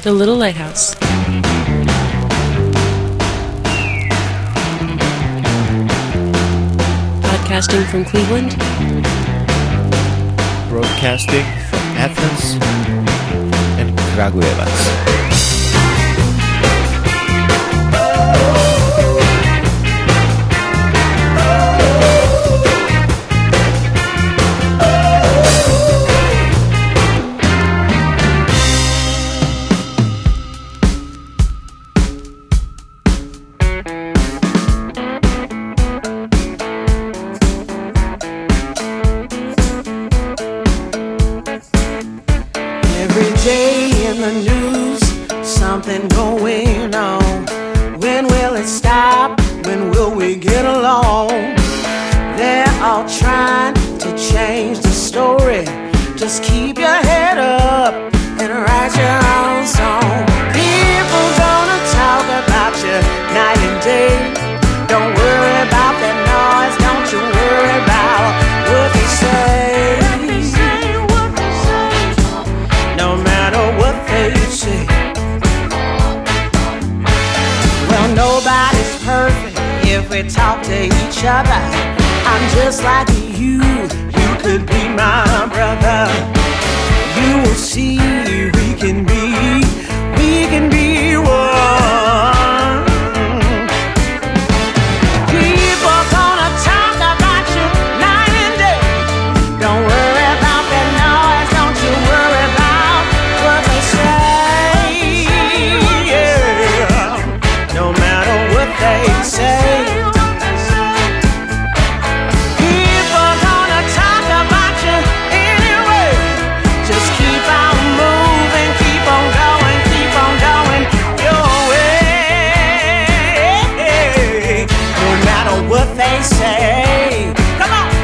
The Little Lighthouse. Podcasting from Cleveland. Broadcasting from Athens and Kragujevac. Just keep your head up and write your own song. People gonna talk about you night and day. Don't worry about that noise, don't you worry about what they say. No matter what they say. Well, nobody's perfect if we talk to each other. I'm just like you could be my brother. You will see we can be one. People gonna talk about you night and day. Don't worry about that noise, don't you worry about what they say. Yeah. No matter what they say. They say, come on.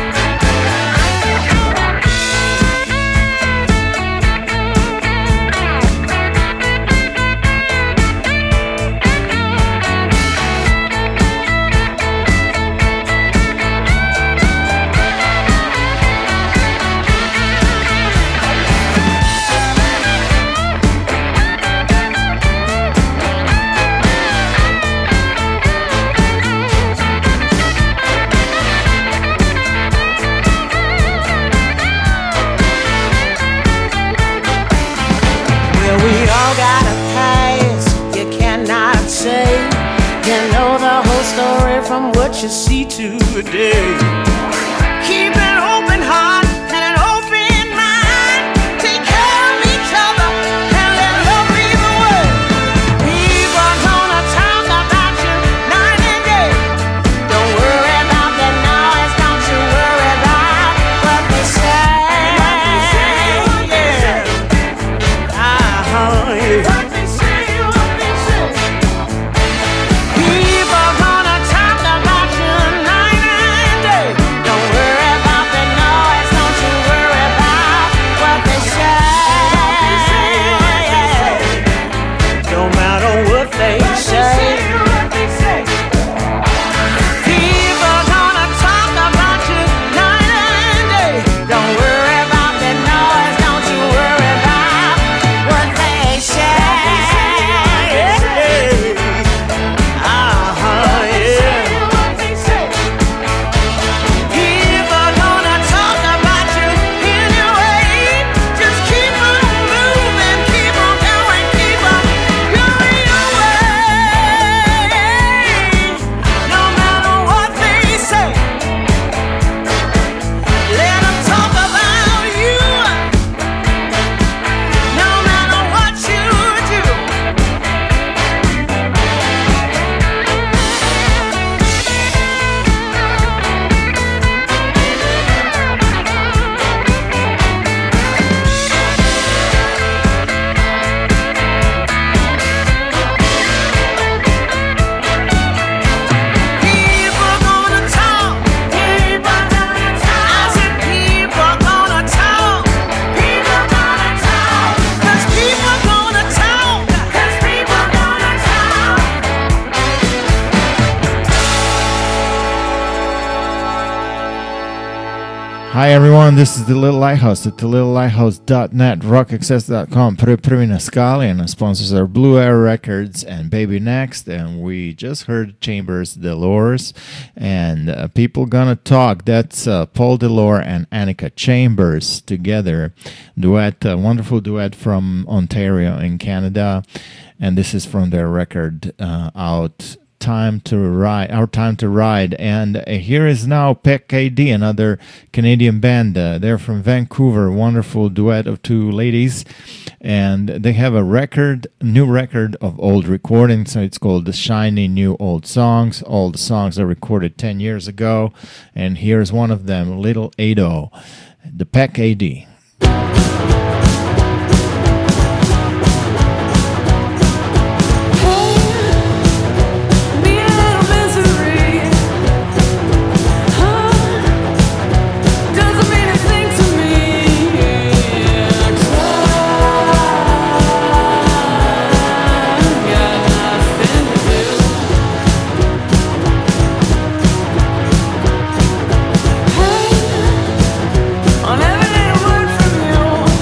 From what you see today. Keep an open heart and an open mind. Take care of each other and let love lead the way. People gonna talk about you night and day. Don't worry about that noise, don't you worry about what they say. Yeah. Yeah. What they say, what they say. People gonna talk about you night and day. Don't worry about the noise, don't you worry about what they say. No matter what they say. People gonna talk about you night and day. Don't worry about the noise, don't you worry about what they say. Hi everyone, this is The Little Lighthouse at thelittlelihthouse.net, rockaccess.com, Prvi na skali, and our sponsors are Blue Air Records and Baby Next, and we just heard Chambers Delors, and People Gonna Talk, that's Paul Delors and Annika Chambers together, duet, a wonderful duet from Ontario in Canada, and this is from their record out Time to Ride, Our Time to Ride. And here is now Peck KD, another Canadian band. They're from Vancouver, wonderful duet of two ladies, and they have a new record of old recordings. So it's called The Shiny New Old Songs. All the songs are recorded 10 years ago, and here's one of them, Little Ado, the Peck KD. On every little word from you.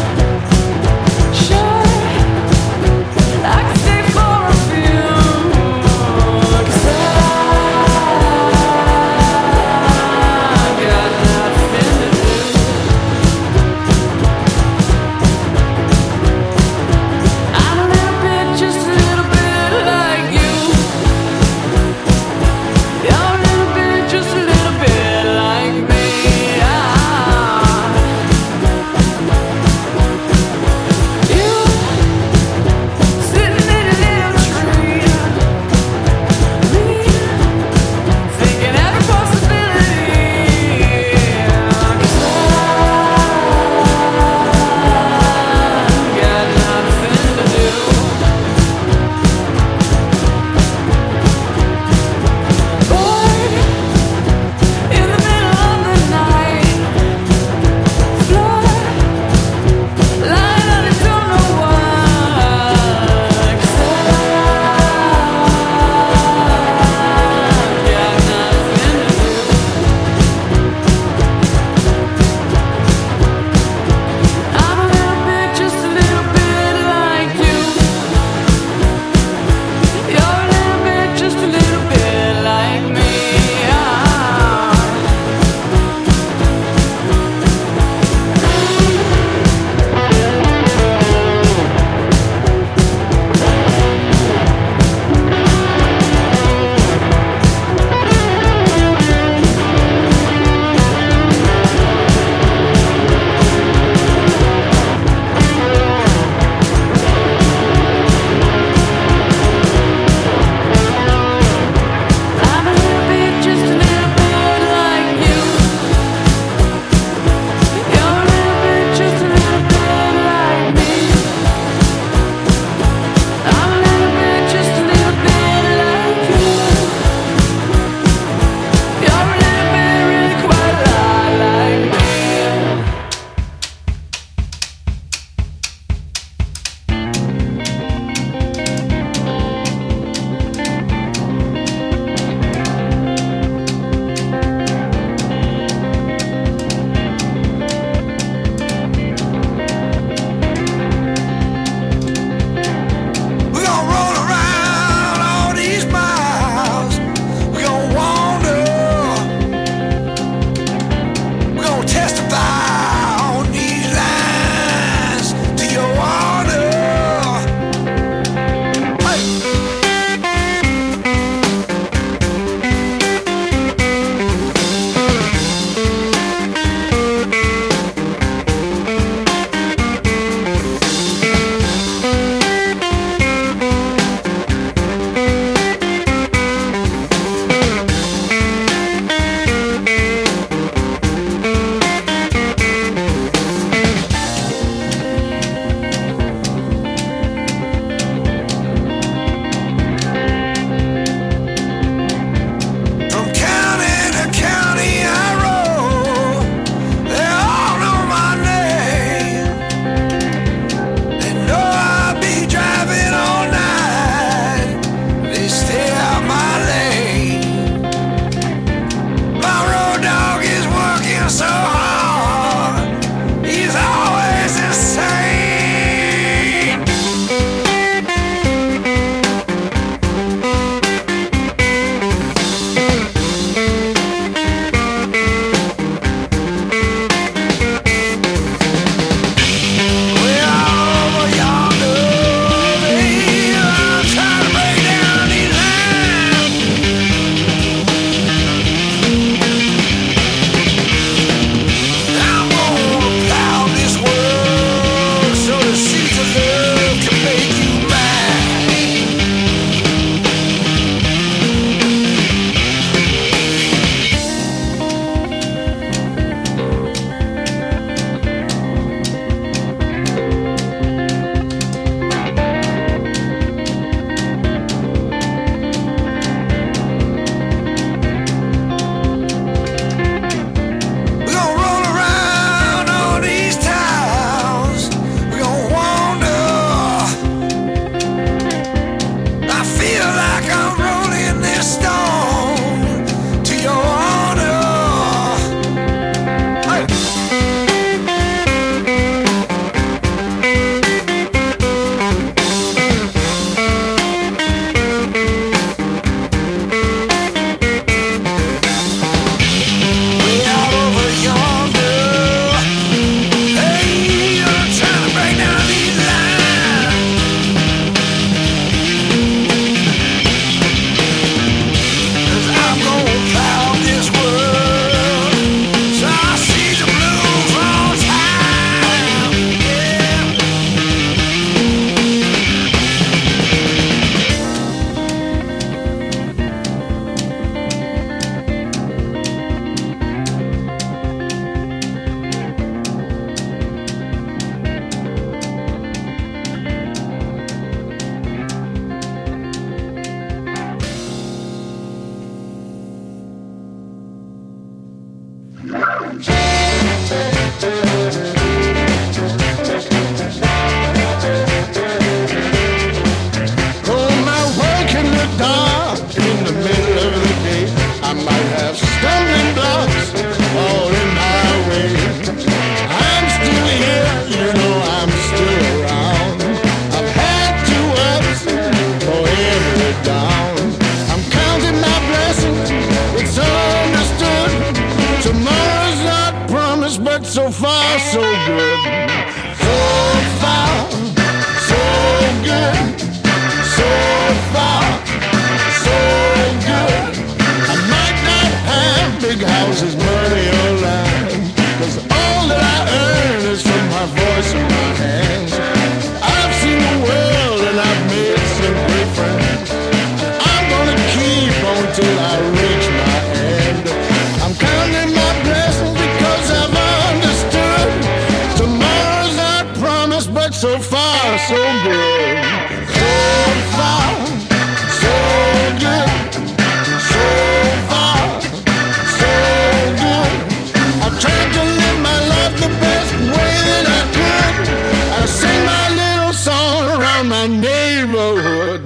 so far so good. So far, so good. So far, so good. I might not have big houses, money, or land, 'cause all that I earn is from my voice and my hands. I've seen the world and I've made some great friends. I'm gonna keep on till I reach my end. I'm counting my blessings because I've understood tomorrow's not promised, but so far so good. So far, so good. So far, so good. I tried to live my life the best way that I could. I sing my little song around my neighborhood.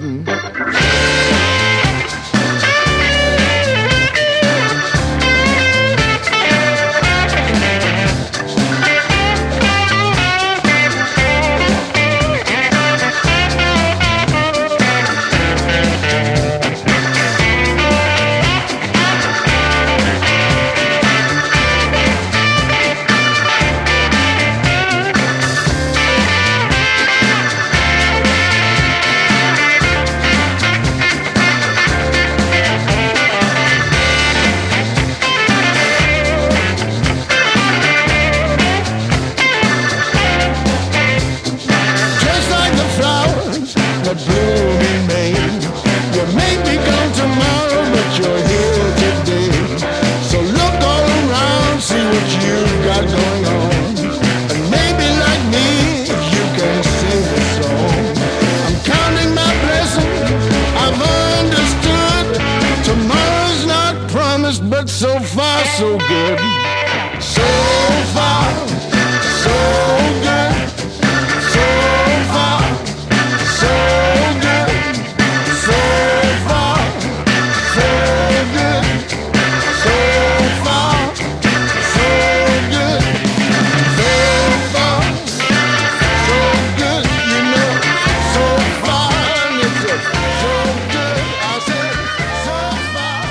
So far, so good. So far, so good. So far, so good. So far, so good. So far, so good. So far, so good. You know, so far, it's so good. I said, so far.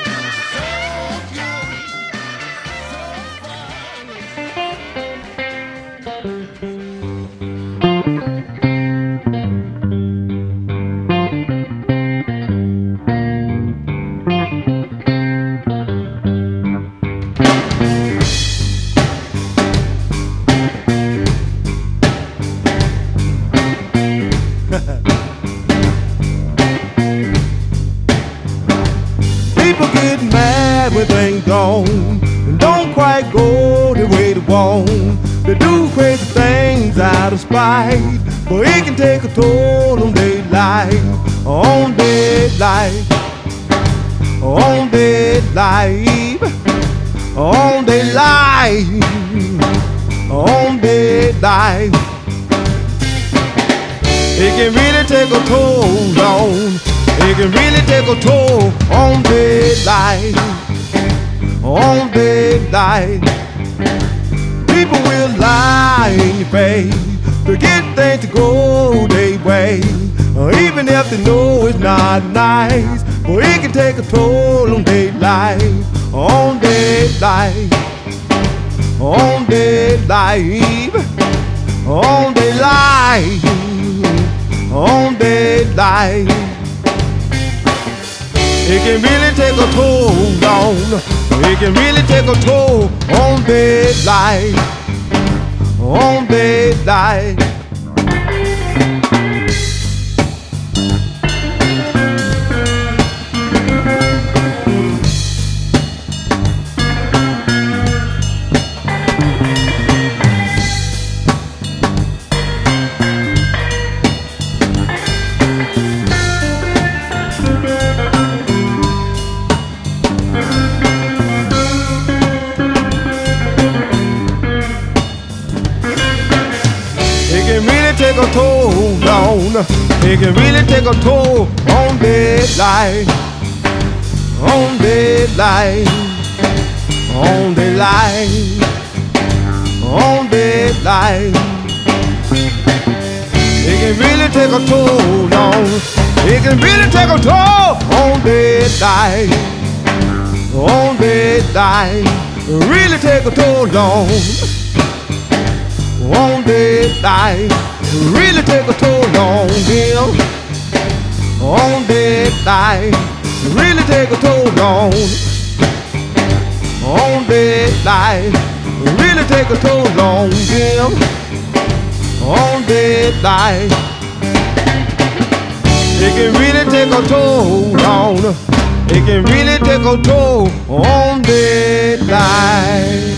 People get mad when things gone and don't quite go the way they want. They do crazy things out of spite, but it can take a toll on their life, on their life, on their life, on their life, on their life. It can really take a toll on. It can really take a toll on their life, on their life. People will lie in your face to get things to go their way, even if they know it's not nice. But it can take a toll on their life, on their life, on their life, on their life, on their life. It can really take a toll on. It can really take a toll on their life, on their life. Take a toll on. It can really take a toll on their life, on their life, on their life, on their life. It can really take a toll on. It can really take a toll on their life, on their life. Really take a toll on. on daylight. Really take a toll on him. On daylight. Really take a toll on daylight. Really take a toll on him. On daylight. It can really take a toll on. It can really take a toll on daylight.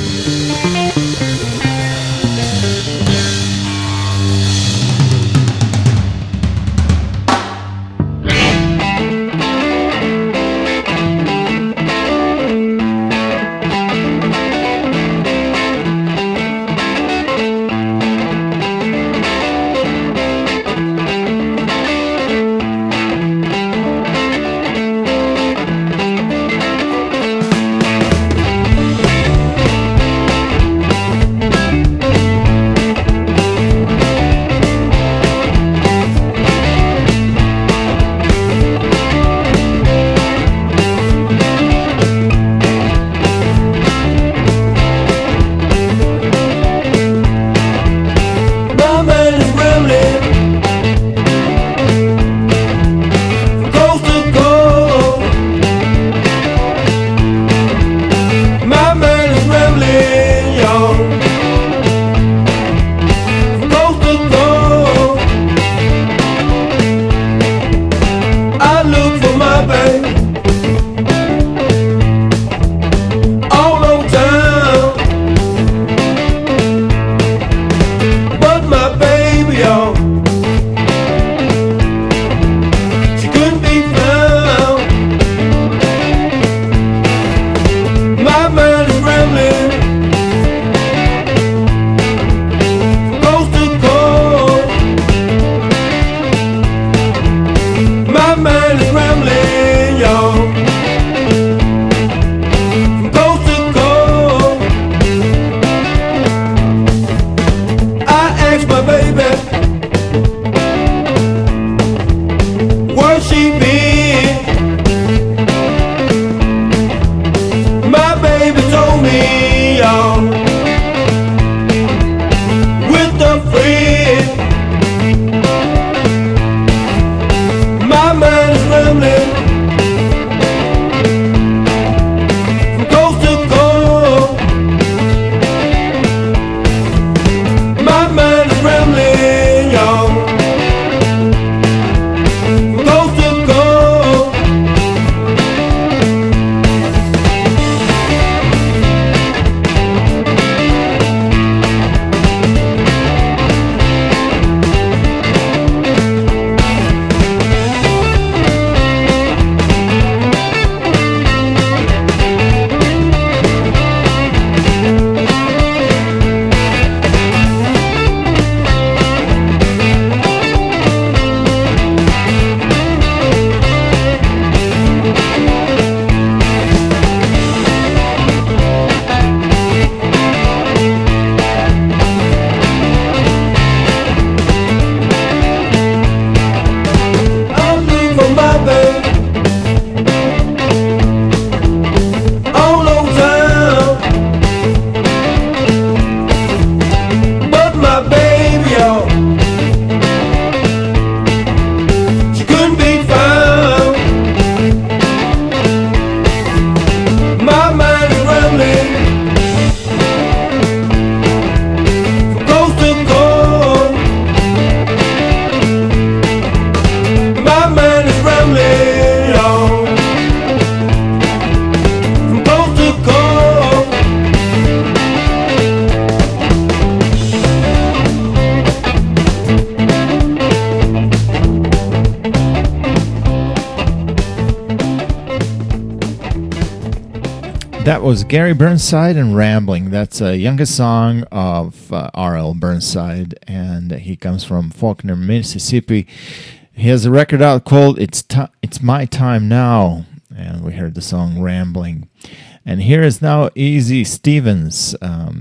That was Gary Burnside and Rambling. That's a youngest song of R.L. Burnside, and he comes from Faulkner, Mississippi. He has a record out called It's My Time Now, and we heard the song Rambling. And here is now Easy Stevens.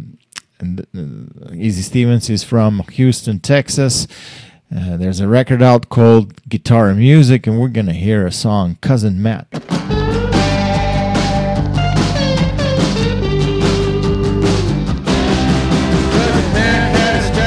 Easy Stevens is from Houston, Texas. There's a record out called Guitar and Music, and we're going to hear a song, Cousin Matt. Cousin Matt had a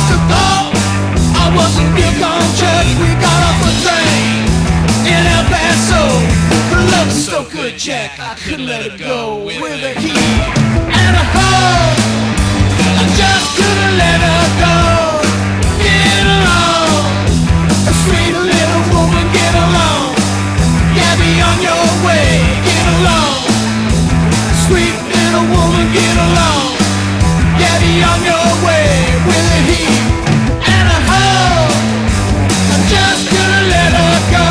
used to thought I wasn't built on church. We got off a train in El Paso. Her love was so good, Jack, I couldn't let her go. With a heat and a hoe, I just couldn't let her go. Get along, a sweet little woman, get along. Gabby, on your way, get along. Sweet little woman, get along. Gabby, on your way, with a heat and a hoe, I just couldn't let her go.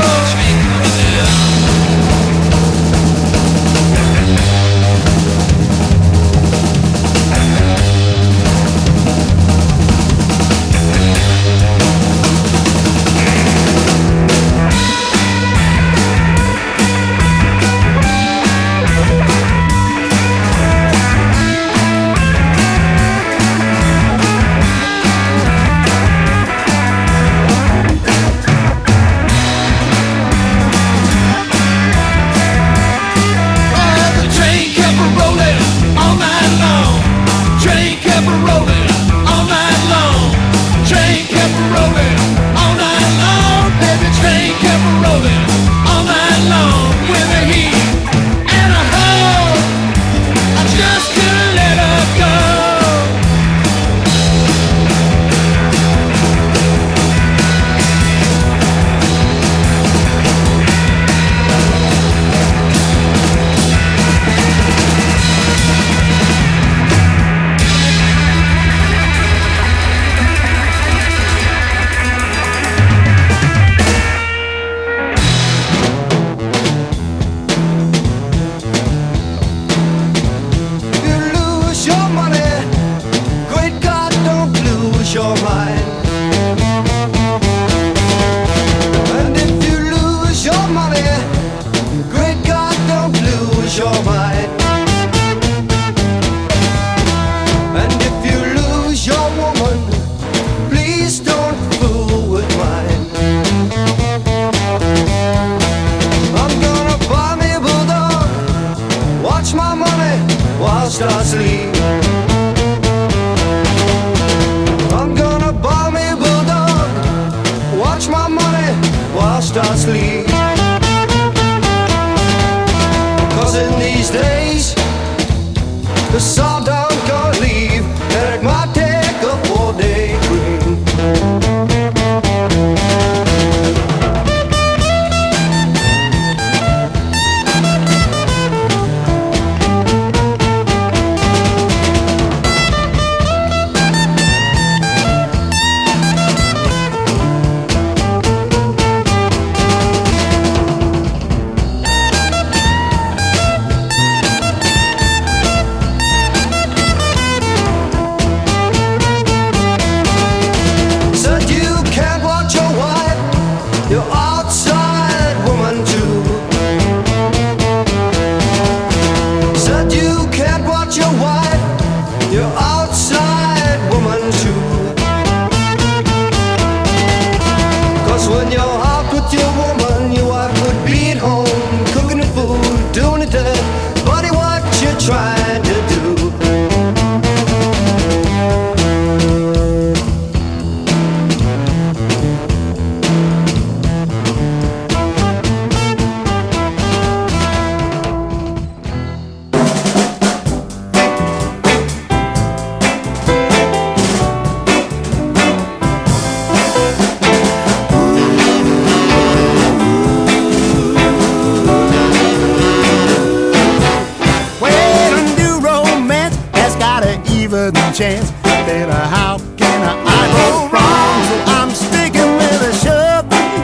Chance, baby, how can I go wrong? So I'm sticking with a sure thing,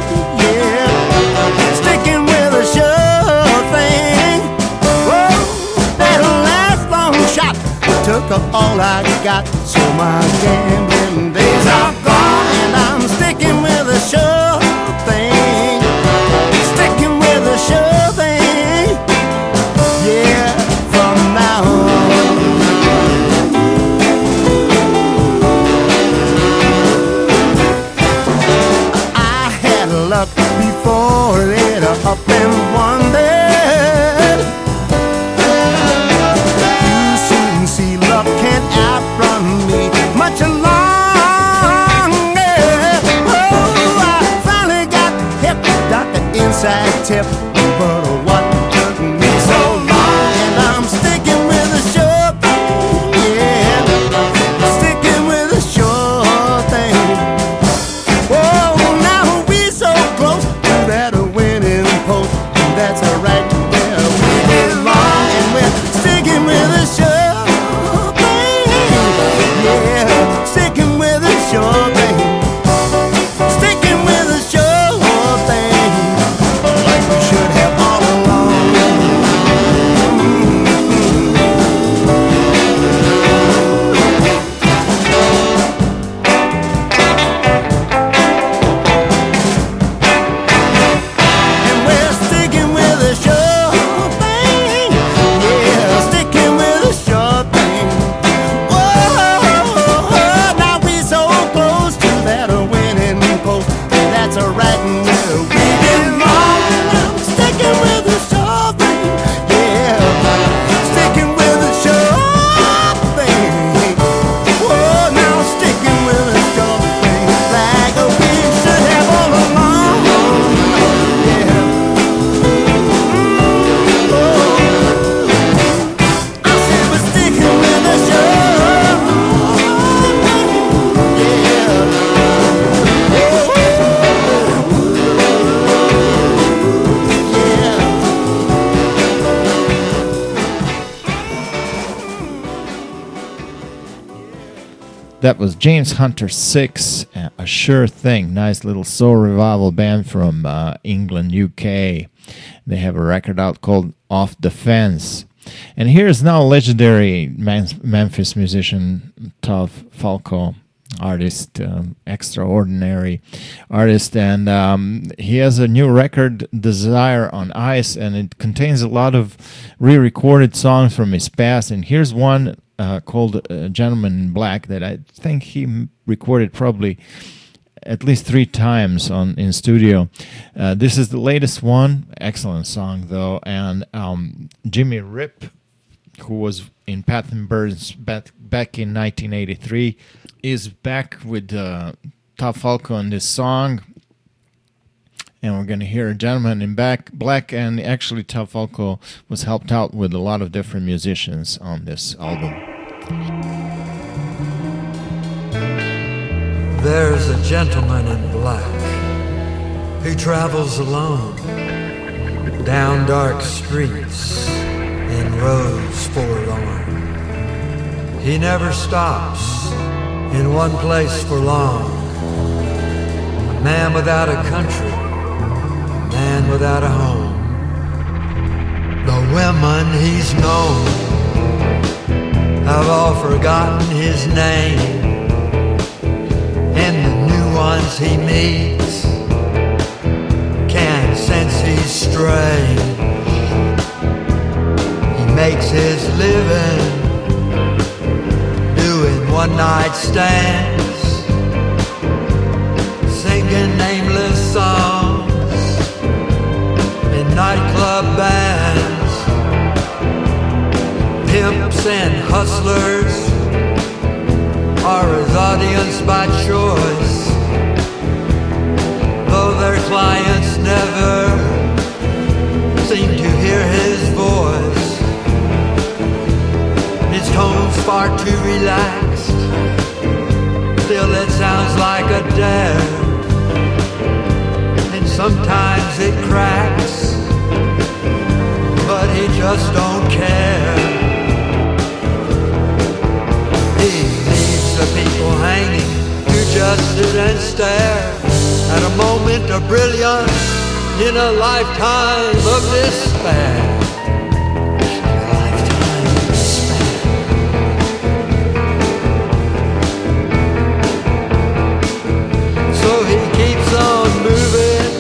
yeah, sticking with a sure thing. Whoa, that last long shot took up all I got, so my gambling days are gone, and I'm sticking with a sure thing, sticking with a sure thing, yeah, from now on. Before it up and wondered, you soon see luck can't outrun me much longer. That was James Hunter 6, A Sure Thing. Nice little soul revival band from England, UK. They have a record out called Off the Fence. And here's now legendary Memphis musician Tav Falco, artist, extraordinary artist. And he has a new record, Desire on Ice, and it contains a lot of re-recorded songs from his past. And here's one called Gentleman in Black that I think he recorded probably at least 3 times in studio. This is the latest one. Excellent song, though. And Jimmy Rip, who was in Pat and Burns back in 1983, is back with Tav Falco on this song. And we're going to hear Gentleman in Black. And actually, Tav Falco was helped out with a lot of different musicians on this album. There's a gentleman in black who travels alone down dark streets in roads forlorn. He never stops in one place for long. A man without a country, a man without a home. The women he's known have all forgotten his name, and the new ones he meets can't sense he's strange. He makes his living doing one-night stands, singing nameless songs in nightclub bands. Pimps and hustlers are his audience by choice, though their clients never seem to hear his voice. His tone's far too relaxed, still it sounds like a dare, and sometimes it cracks, but he just don't care. He leaves the people hanging to just sit and stare at a moment of brilliance in a lifetime of despair. So he keeps on moving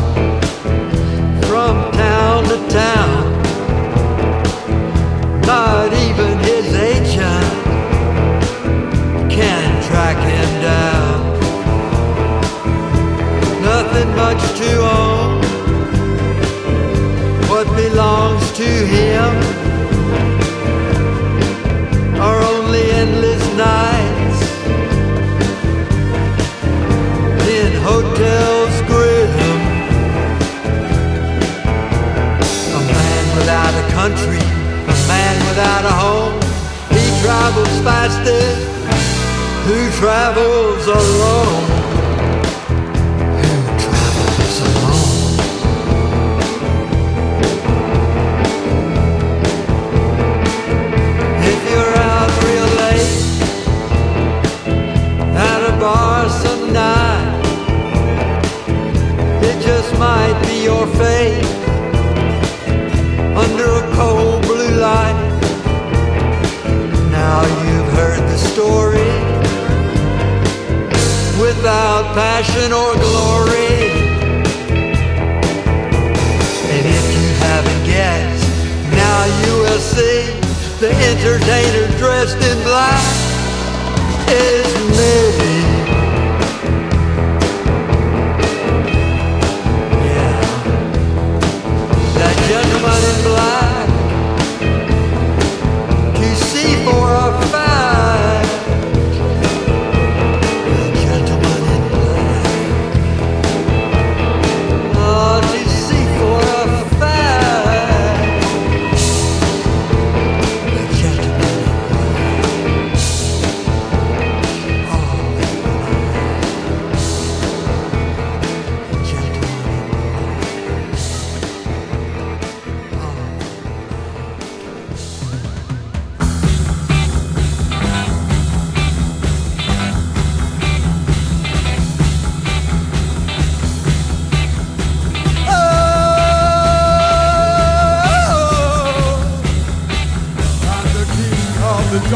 from town to town. Not even his agent can track him down. Nothing much to own. What belongs to him are only endless nights in hotels grim. A man without a country, a man without a home. He travels fastest who travels alone. Who travels alone. If you're out real late at a bar some night, it just might be your fate under a cold blue light. Now you've heard the story without passion or glory. And if you haven't guessed, now you will see the entertainer dressed in black is me. Yeah, that gentleman in black, to see for a fact. The gentleman in black, oh, to see for a fact. The gentleman in black.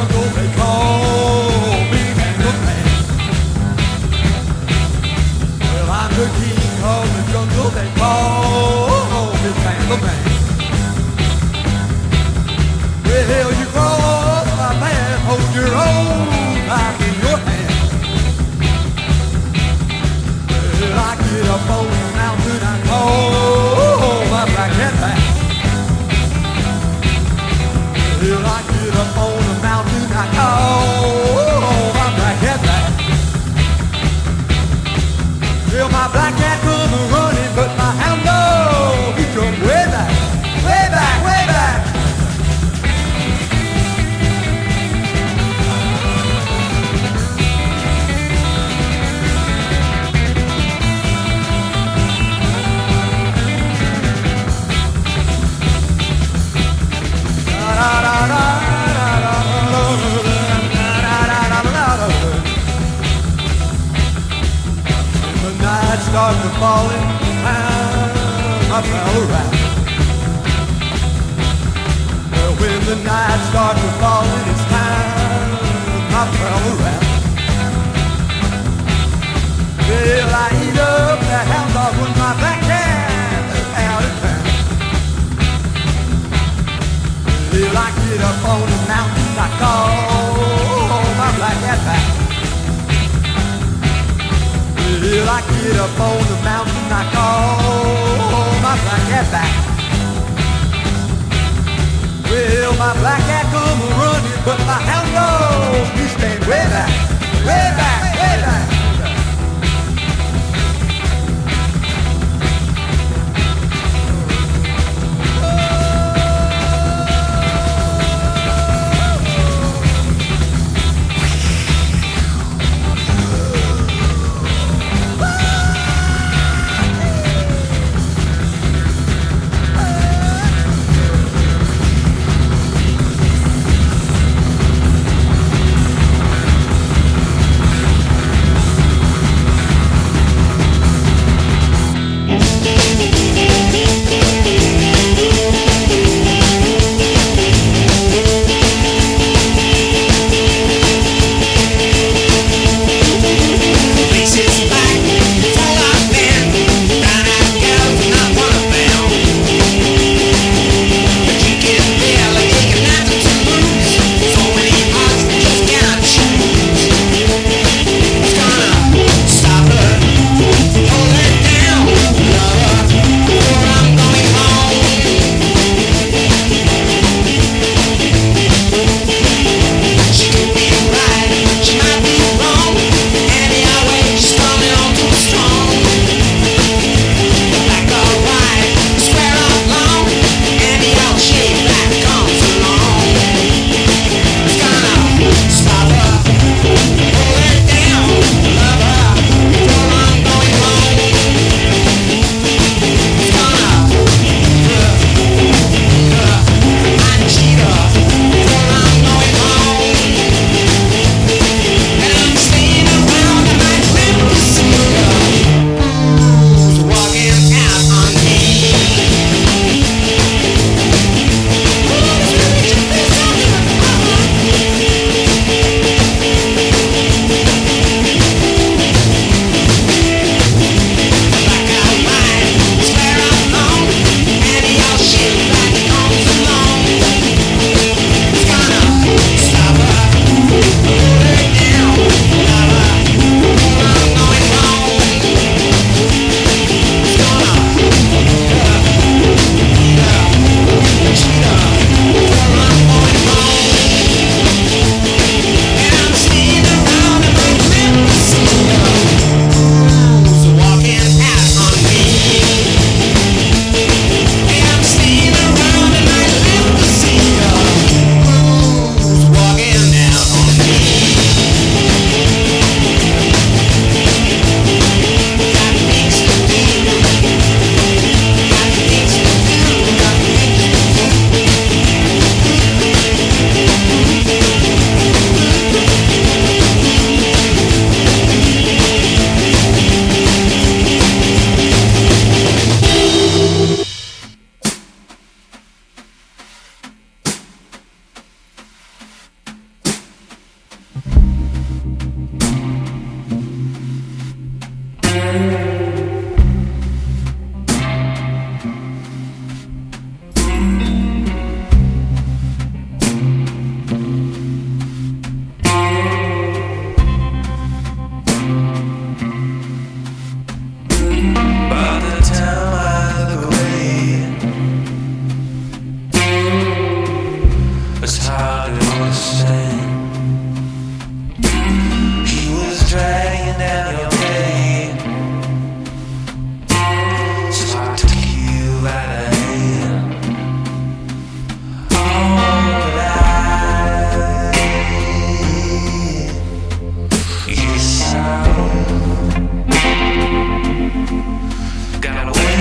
jungle they call me Panther. Well, I'm the king of the jungle they call me Panther. Well, you cross my path, hold your own life in your hand. Well, I get up on the mountain, I call my black cat back. Well, I get up on the mountain, I call my black cat back. Well, my black cat come running, but my hound dog, he come way back, way back, way back. Start to falling, I fell around. Well, when the night starts to falling, it's time I fell around. Well, I eat up the hound dog when my black cat is out of town. Well, I get up on the mountain, I call my black cat back. Well, I get up on the mountain, I call my black cat back. Well, my black cat come running, but my hound dog, he stand way back, way back, way back. sand. He was dragging down your name, so I took you by the hand. All I you sound got away.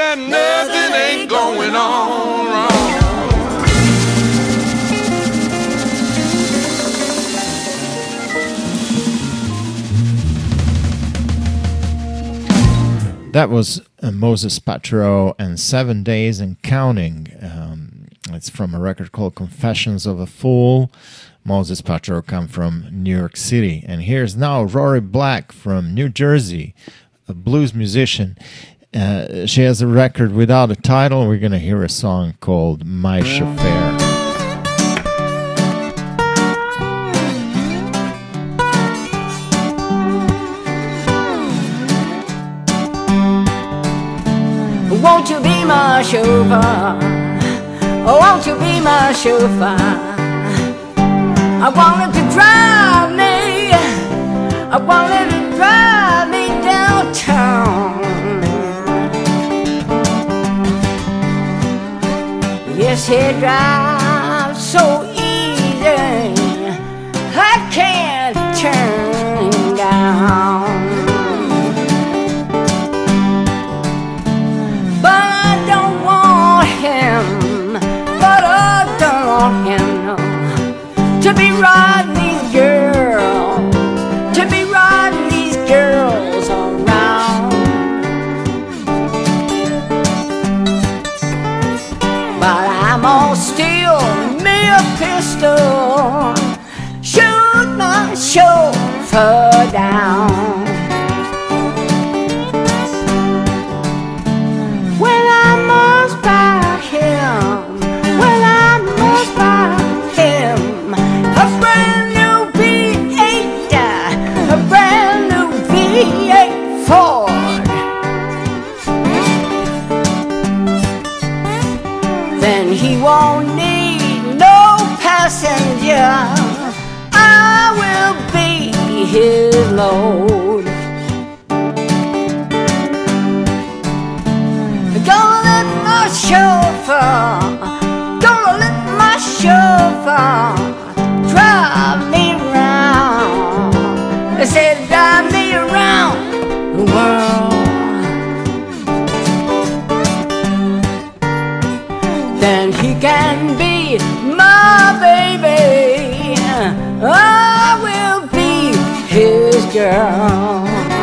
that nothing ain't going on wrong. That was Moses Patro and 7 Days and Counting. It's from a record called Confessions of a Fool. Moses Patro come from New York City. And here's now Rory Black from New Jersey, a blues musician. She has a record without a title. We're going to hear a song called My Chauffeur. Won't you be my chauffeur? Oh, won't you be my chauffeur? I wanted to drive me. I wanted to drive me downtown. Yes, he drives so easy, I can't turn him down. To be riding these girls, to be riding these girls around. But I'm all still, me a pistol, shoot my chauffeur down. When I must buy him, when I must buy him a brand new V8, a brand new V8 Ford. Then he won't need no passenger, I will be his load. Gonna let my chauffeur, gonna let my chauffeur drive me around. They said drive me around the world. Then he can be my baby, I will be his girl.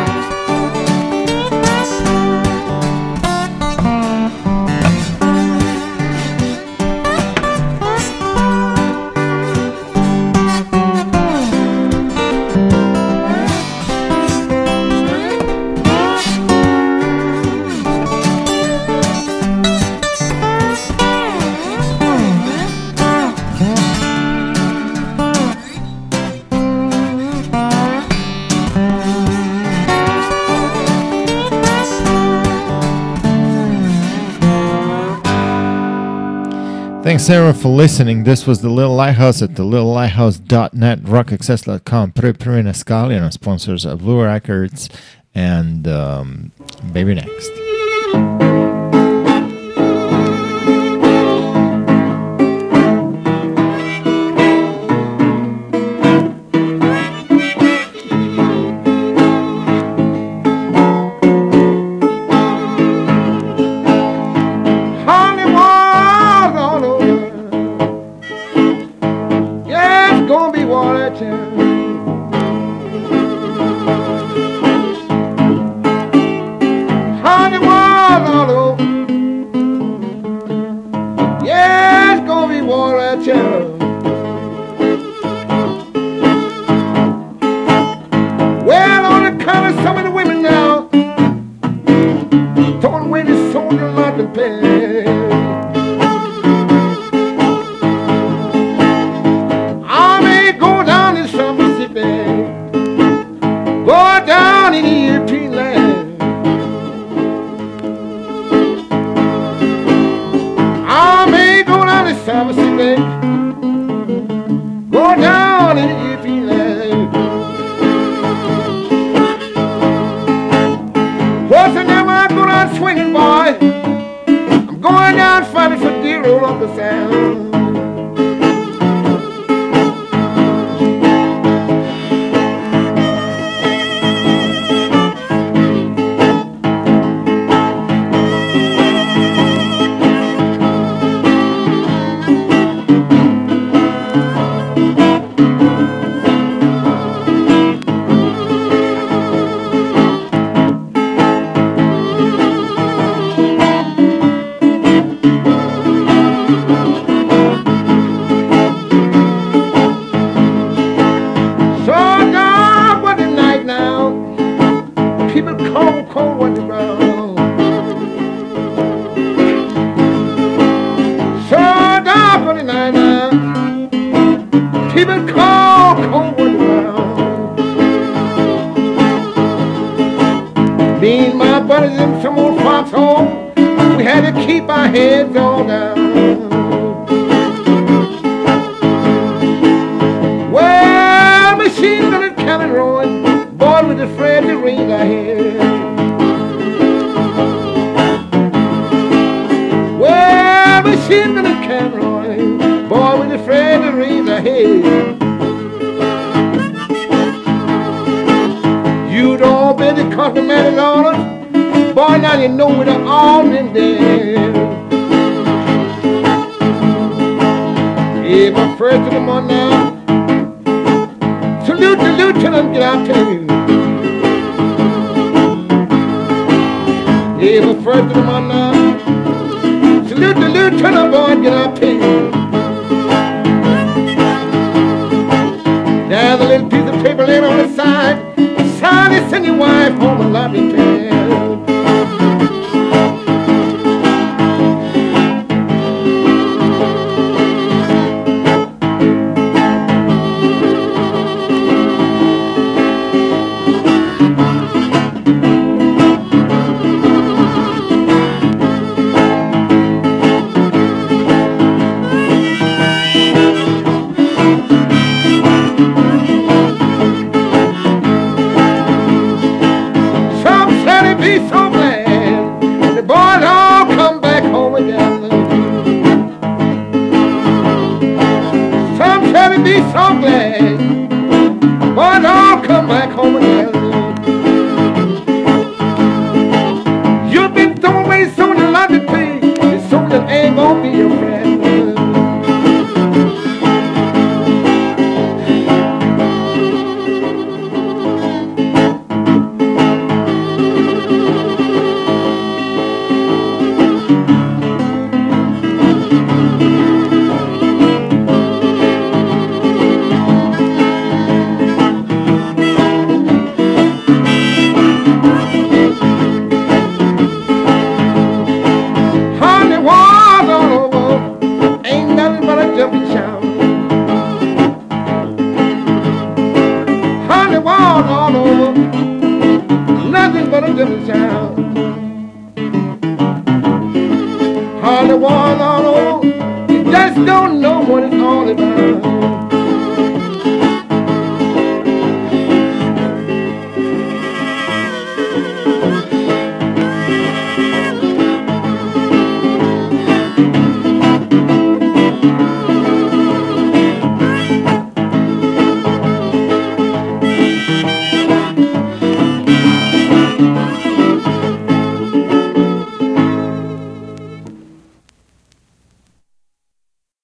Thanks, Sarah, for listening. This was The Little Lighthouse at thelittlelight.net, rockaccess.com, Primina Scaliano, sponsors of Blue Records, and Baby Next. my head's all down. Well, machine gun and cannon rolling, boy was afraid to raise a head. Well, machine gun and cannon rolling, boy was afraid to raise a head. You'd all been the country man and all us. Boy, now you know we're all in there. Yeah, but first of the morning now, salute the lieutenant, get out to you. Yeah, but first of the morning now, salute the lieutenant, boy, get out to you. There's a little piece of paper laying on the side. Sign it, send your wife home a lovely tale. Be so glad, boys all come back home again. You've been thrown away so you love to pay, and so that ain't gonna be your friend. Nothing but a different sound. Hollywood all over, you just don't know what it's all about.